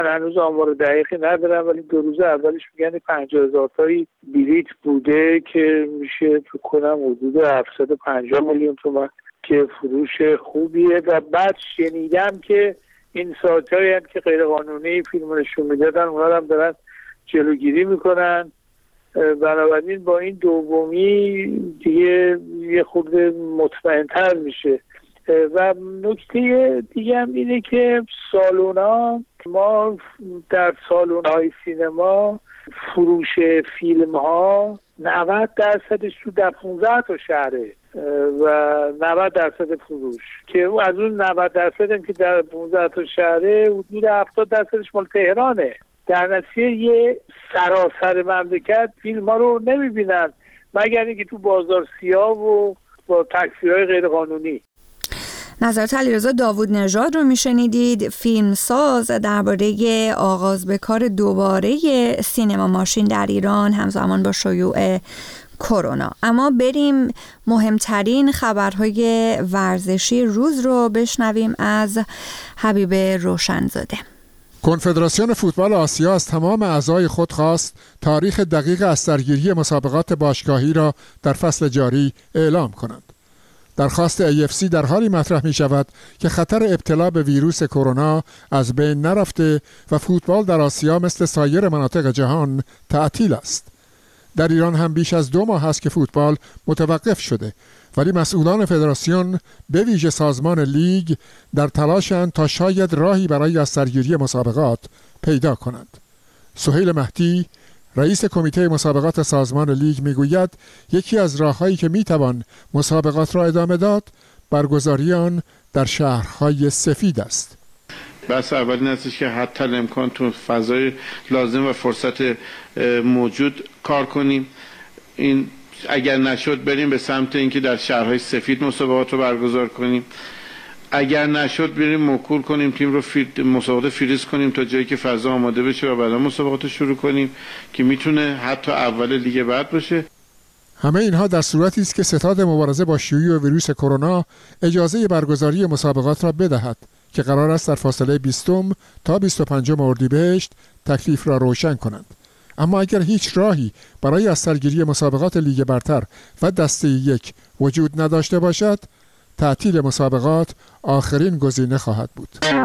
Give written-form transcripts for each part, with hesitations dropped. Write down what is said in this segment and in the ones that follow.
من هنوز آمار دقیقی ندارم، ولی 2 روز اولش میگن 50,000 تایی بلیت بوده که میشه فکر کنم حدود 750 میلیون تومان که فروش خوبیه. و بعد شنیدم که این سایت‌هایی هم که غیر قانونی فیلم نشون میدادن اونا هم دارن جلوگیری میکنن. بنابراین با این دومی دیگه یه خورده مطمئن‌تر میشه. و نکته دیگه هم اینه که سالونا، ما در سالن‌های سینما فروش فیلم ها 90% تو در 15 تا شهره و 90% فروش که از اون 90% هم که در 15 تا شهره حدود 70% مال تهرانه. در نتیجه یه سراسر مملکت فیلم ها رو نمیبینن مگر اینکه تو بازار سیاه و با تکثیرهای غیر قانونی. نظرات علیرضا داوود نژاد رو میشنیدید، فیلمساز، درباره آغاز به کار دوباره سینما ماشین در ایران همزمان با شیوع کرونا. اما بریم مهمترین خبرهای ورزشی روز رو بشنویم از حبیب روشنزاده. کنفدراسیون فوتبال آسیا از تمام اعضای خود خواست تاریخ دقیق از سرگیری مسابقات باشگاهی را در فصل جاری اعلام کنند. درخواست AFC در حالی مطرح می شود که خطر ابتلا به ویروس کرونا از بین نرفته و فوتبال در آسیا مثل سایر مناطق جهان تعطیل است. در ایران هم بیش از 2 ماه است که فوتبال متوقف شده، ولی مسئولان فدراسیون به ویژه سازمان لیگ در تلاشند تا شاید راهی برای از سرگیری مسابقات پیدا کنند. سهیل مهدی، رئیس کمیته مسابقات سازمان لیگ میگوید یکی از راه‌هایی که میتوان مسابقات را ادامه داد برگزاری آن در شهرهای سفید است. بس اول این هستش که حتی امکان تو فضای لازم و فرصت موجود کار کنیم. این اگر نشد بریم به سمت اینکه در شهرهای سفید مسابقات رو برگزار کنیم. اگر نشد بریم موکول کنیم تیم رو مسابقات فریز کنیم تا جایی که فضا آماده بشه و بعدا مسابقات رو شروع کنیم که میتونه حتی اول لیگ بعد باشه. همه اینها در صورتی است که ستاد مبارزه با شیوع ویروس کرونا اجازه برگزاری مسابقات را بدهد که قرار است در فاصله 20 تا 25 اردیبهشت تکلیف را روشن کنند. اما اگر هیچ راهی برای از سرگیری مسابقات لیگ برتر و دسته 1 وجود نداشته باشد، تعطیل مسابقات آخرین گزینه خواهد بود.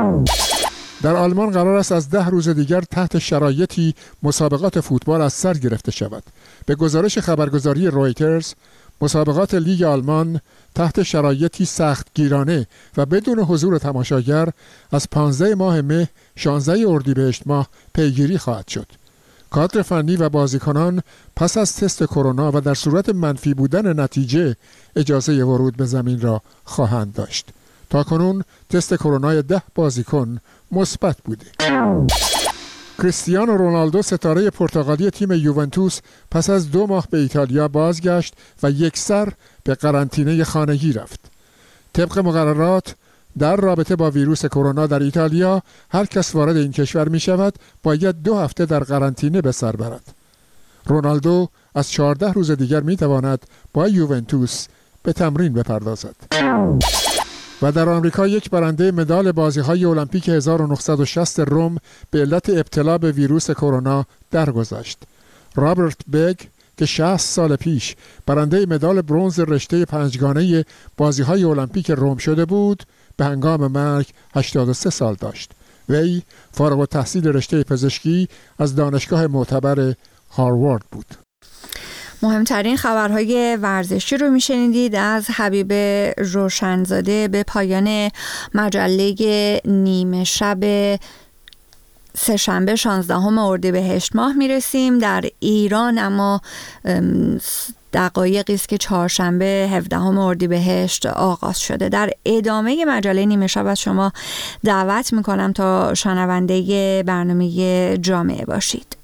در آلمان قرار است از 10 روز دیگر تحت شرایطی مسابقات فوتبال از سر گرفته شود. به گزارش خبرگزاری رویترز، مسابقات لیگ آلمان تحت شرایطی سختگیرانه و بدون حضور تماشاگر از 15 ماه مه 16 اردیبهشت ماه پیگیری خواهد شد. کادر فنی و بازیکنان پس از تست کرونا و در صورت منفی بودن نتیجه اجازه ورود به زمین را خواهند داشت. تاکنون تست کرونای 10 بازیکن مثبت بوده. کریستیانو رونالدو ستاره پرتغالی تیم یوونتوس پس از 2 ماه به ایتالیا بازگشت و یکسر به قرنطینه خانگی رفت. طبق مقررات در رابطه با ویروس کرونا در ایتالیا هر کس وارد این کشور می شود باید 2 هفته در قرنطینه به سر برد. رونالدو از 14 روز دیگر می تواند با یوونتوس به تمرین بپردازد. و در آمریکا یک برنده مدال بازی‌های المپیک 1960 رم به علت ابتلا به ویروس کرونا درگذشت. رابرت بگ که 60 سال پیش برنده مدال برنز رشته 5گانه بازی‌های المپیک رم شده بود، به هنگام مرگ 83 سال داشت. وی فارغ التحصیل رشته پزشکی از دانشگاه معتبر هاروارد بود. مهمترین خبرهای ورزشی رو میشنیدید از حبیب روشنزاده. به پایان مجله نیمه شب سه‌شنبه 16 اردیبهشت ماه میرسیم. در ایران اما دقایقی است که چهارشنبه 17 اردیبهشت آغاز شده. در ادامه مجله نیمه شب از شما دعوت میکنم تا شنونده برنامه جامعه باشید.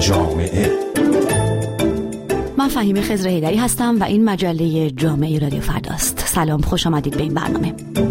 جامعه. من فهیمه خضر حیدری هستم و این مجله جامعه رادیو فرداست. سلام، خوش آمدید به این برنامه.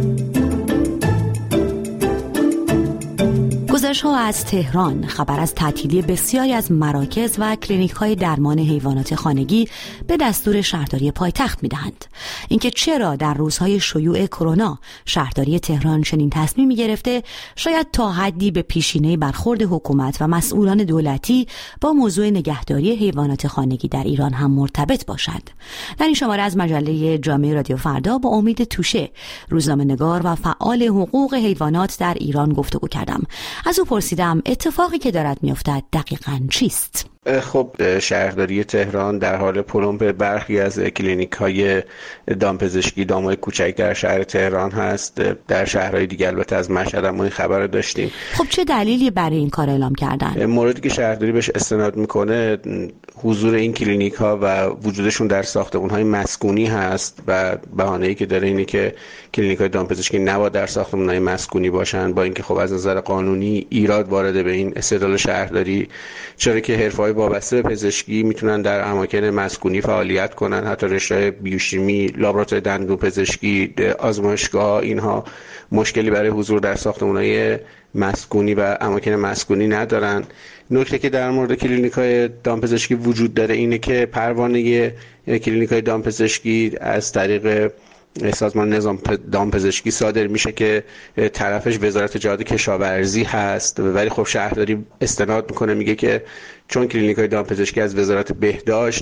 گزارش‌ها از تهران خبر از تعطیلی بسیاری از مراکز و کلینیک‌های درمان حیوانات خانگی به دستور شهرداری پایتخت می‌دهند. اینکه چرا در روزهای شیوع کرونا شهرداری تهران چنین تصمیمی گرفته، شاید تا حدی به پیشینه برخورد حکومت و مسئولان دولتی با موضوع نگهداری حیوانات خانگی در ایران هم مرتبط باشد. در این شماره از مجله جامعه رادیو فردا با امید توشه، روزنامه‌نگار و فعال حقوق حیوانات در ایران گفتگو کردم. از او پرسیدم اتفاقی که دارد میافتد دقیقاً چیست؟ خب شهرداری تهران در حال پلمپ برخی از کلینیک‌های دامپزشکی دامای کوچک در شهر تهران هست. در شهرهای دیگه البته از مشهد هم این خبر رو داشتیم. خب چه دلیلی برای این کار اعلام کردن؟ موردی که شهرداری بهش استناد میکنه حضور این کلینیک‌ها و وجودشون در ساختمان‌های مسکونی هست و بهانه‌ای که داره اینه که کلینیک‌های دامپزشکی نباید در ساختمان‌های مسکونی باشن، با اینکه خب از نظر قانونی ایراد وارد به این استدلال شهرداری، چرا که حرفه‌های وابسته به پزشکی میتونن در اماکن مسکونی فعالیت کنن. حتی رشته بیوشیمی، لابراتوار دندون پزشکی، آزمایشگاه، اینها مشکلی برای حضور در ساختمان‌های مسکونی و اماکن مسکونی ندارن. نکته که در مورد کلینیک‌های دامپزشکی وجود داره اینه که پروانه کلینیک‌های دامپزشکی از طریق سازمان نظام دامپزشکی صادر میشه که طرفش وزارت جهاد کشاورزی هست، ولی خب شهرداری استناد میکنه میگه که چون کلینیک‌های دامپزشکی از وزارت بهداشت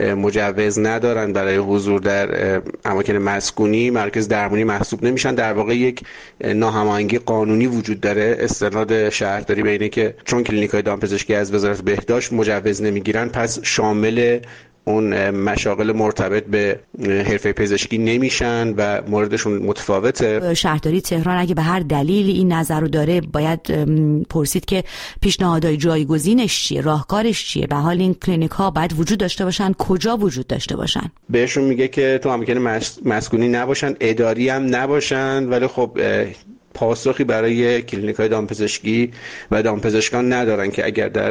مجوز ندارن برای حضور در اماکن مسکونی، مرکز درمانی محسوب نمیشن. در واقع یک ناهماهنگی قانونی وجود داره. استناد شهرداری به اینه که چون کلینیک‌های دامپزشکی از وزارت بهداشت مجوز نمیگیرن، پس شامل اون مشاغل مرتبط به حرفه پزشکی نمیشن و موردشون متفاوته. شهرداری تهران اگه به هر دلیلی این نظر رو داره، باید پرسید که پیشنهادهای جایگزینش چیه، راهکارش چیه. به حال این کلینیک ها باید وجود داشته باشن، کجا وجود داشته باشن؟ بهشون میگه که تو اماکن مسکونی نباشن، اداری هم نباشن، ولی خب پاسخی برای کلینیک‌های دامپزشکی و دامپزشکان ندارن که اگر در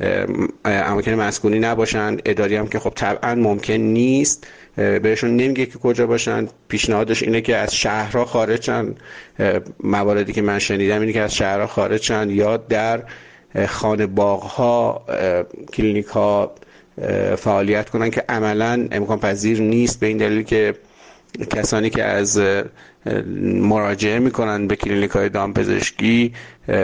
اماکن مسکونی نباشن، اداری هم که خب طبعا ممکن نیست، بهشون نمیگه که کجا باشن. پیشنهادش اینه که از شهرها خارج شن. مواردی که من شنیدم اینه که از شهرها خارج شن یا در خانه باغ‌ها کلینیک‌ها فعالیت کنن که عملاً امکان پذیر نیست، به این دلیل که کسانی که از مراجعه میکنن به کلینیک‌های دامپزشکی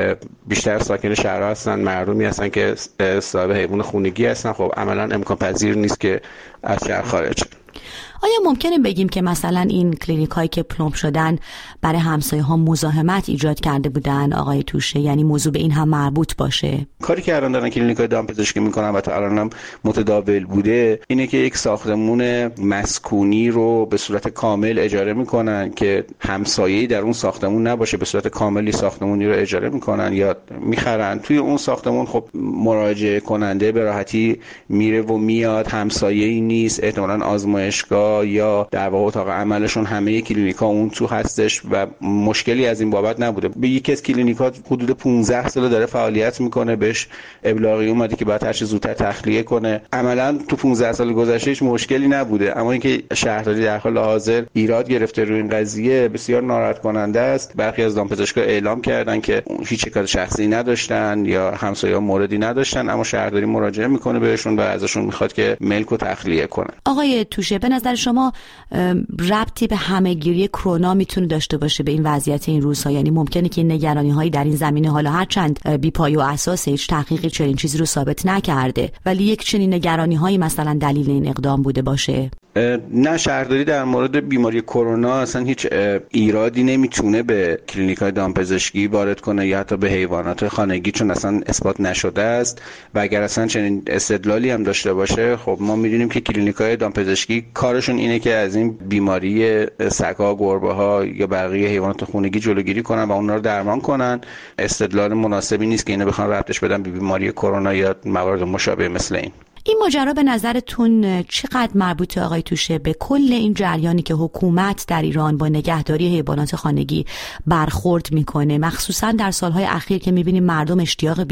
بیشتر ساکن شهرها هستن، مردمی هستن که صاحب حیوان خونگی هستن. خب عملاً امکان پذیر نیست که از شهر خارج. آیا ممکنه بگیم که مثلا این کلینیک هایی که پلمپ شدن برای همسایه ها مزاحمت ایجاد کرده بودن آقای توشه؟ یعنی موضوع به این هم مربوط باشه؟ کاری که الان دارن کلینیک های دامپزشکی میکنن و تا الان هم متداول بوده اینه که یک ساختمون مسکونی رو به صورت کامل اجاره میکنن که همسایه‌ای در اون ساختمون نباشه. به صورت کاملی ساختمونی رو اجاره میکنن یا میخرن. توی اون ساختمون خب مراجعه کننده به راحتی میره و میاد، همسایه‌ای نیست، احتمالاً آزمایشگاه یا در واقع اتاق عملشون همه کلینیک‌ها اون تو هستش و مشکلی از این بابت نبوده. به یکی از کلینیک‌ها حدود 15 سال داره فعالیت میکنه، بهش ابلاغی اومده که باید هر چه زودتر تخلیه کنه. عملاً تو 15 سال گذشته هیچ مشکلی نبوده، اما اینکه شهرداری در حال حاضر ایراد گرفته روی این قضیه بسیار ناراحت کننده است. برخی از دامپزشکا اعلام کردن که هیچ کار شخصی نداشتن یا همسایه‌ها موردی نداشتن، اما شهرداری مراجعه میکنه بهشون و ازشون میخواد که ملک رو تخلیه کنن. آقای توشه، به نظر شما ربطی به همه‌گیری کرونا میتونه داشته باشه به این وضعیت این روزها؟ یعنی ممکنه که این نگرانی‌هایی در این زمینه حالا هر چند بی‌پایه و اساس هیچ تحقیقی چنین چیزی رو ثابت نکرده، ولی یک چنین نگرانی‌هایی مثلا دلیل این اقدام بوده باشه؟ نه، شهرداری در مورد بیماری کرونا اصلا هیچ ایرادی نمیتونه به کلینیک‌های دامپزشکی وارد کنه یا حتی به حیوانات خانگی، چون اصلا اثبات نشده است. و اگر اصلا چنین استدلالی هم داشته باشه، خب ما میدونیم که کلینیک‌های دامپزشکی کارشون اینه که از این بیماری سگ‌ها، گربه‌ها یا بقیه حیوانات خانگی جلوگیری کنن و اونها رو درمان کنن. استدلال مناسبی نیست که اینا بخوان ربطش بدن به بیماری کرونا یا موارد مشابه مثل این ماجرا به نظرتون چقدر مربوطه آقای توشه به کل این جریانی که حکومت در ایران با نگهداری حیوانات خانگی برخورد میکنه، مخصوصا در سالهای اخیر که میبینیم مردم اشتیاق